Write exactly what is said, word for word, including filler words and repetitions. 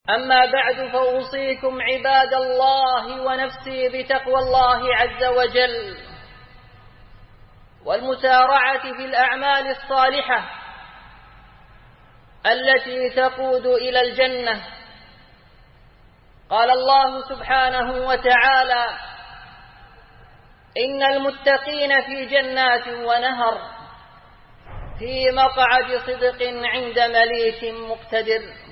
أما بعد، فأوصيكم عباد الله ونفسي بتقوى الله عز وجل والمسارعة في الأعمال الصالحة التي تقود إلى الجنة. قال الله سبحانه وتعالى: إن المتقين في جنات ونهر في مقعد صدق عند مليك مقتدر.